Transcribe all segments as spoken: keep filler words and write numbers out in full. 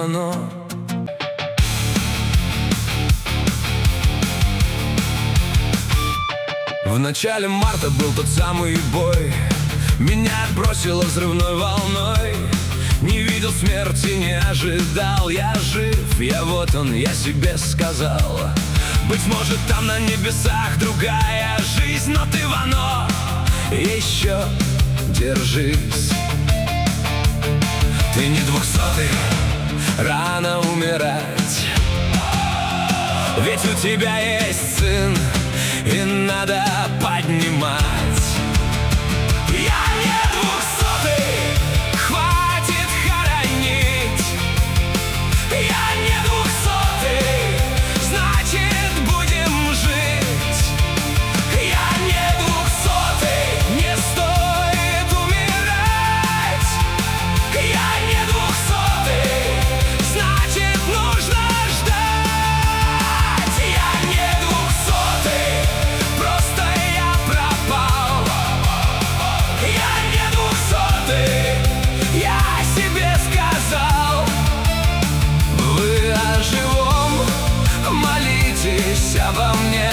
оно. В начале марта был тот самый бой, меня отбросило взрывной волной. Не видел смерти, не ожидал, я жив, я вот он, я себе сказал. Быть может, там на небесах другая жизнь, но ты в оно еще держись. Ты не двухсотый, рано умирать, ведь у тебя есть сын, и надо поднимать. Я не двухсотый, хватит хоронить. Я не двухсотый, значит будем жить. Я не двухсотый, не стоит умирать. Я не двухсотый, значит нужно ждать. Я не двухсотый, просто я пропал. Я не двухсотый, я себе сказал. Вы о живом молитесь обо мне,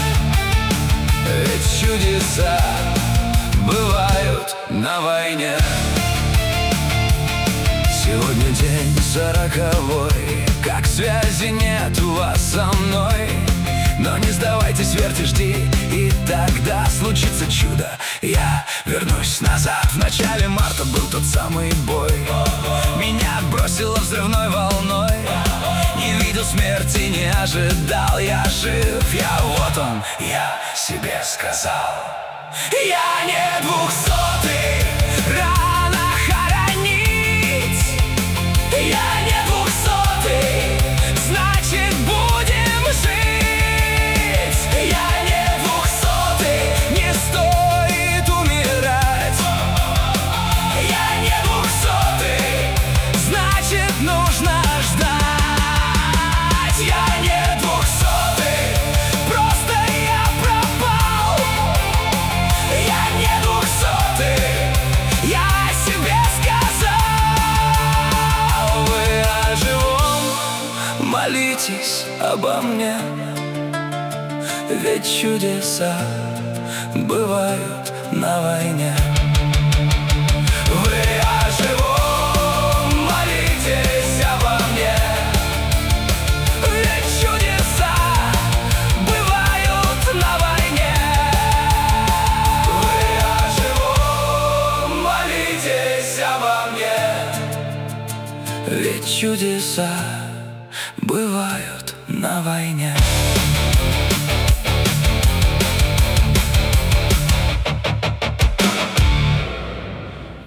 ведь чудеса бывают на войне. Сегодня день сороковой, как связи нет у вас со мной. Но не сдавайтесь, верьте, жди, и тогда случится чудо. Я вернусь назад. В начале марта был тот самый бой, меня отбросило взрывной волной. Не видел смерти, не ожидал, я жив, я вот он, я себе сказал. Я не двухсотый, рано хоронить. Я не двухсотый, значит будем жить. Я не двухсотый, не стоит умирать. Я не двухсотый, значит нужно ждать. Я не двухсотый, просто я пропал. Я не двухсотый, я себе сказал. Вы о живом молитесь обо мне, ведь чудеса бывают на войне. Вы о живом молитесь обо мне, ведь чудеса бывают на войне. Вы о живом молитесь обо мне, ведь чудеса бывают на войне.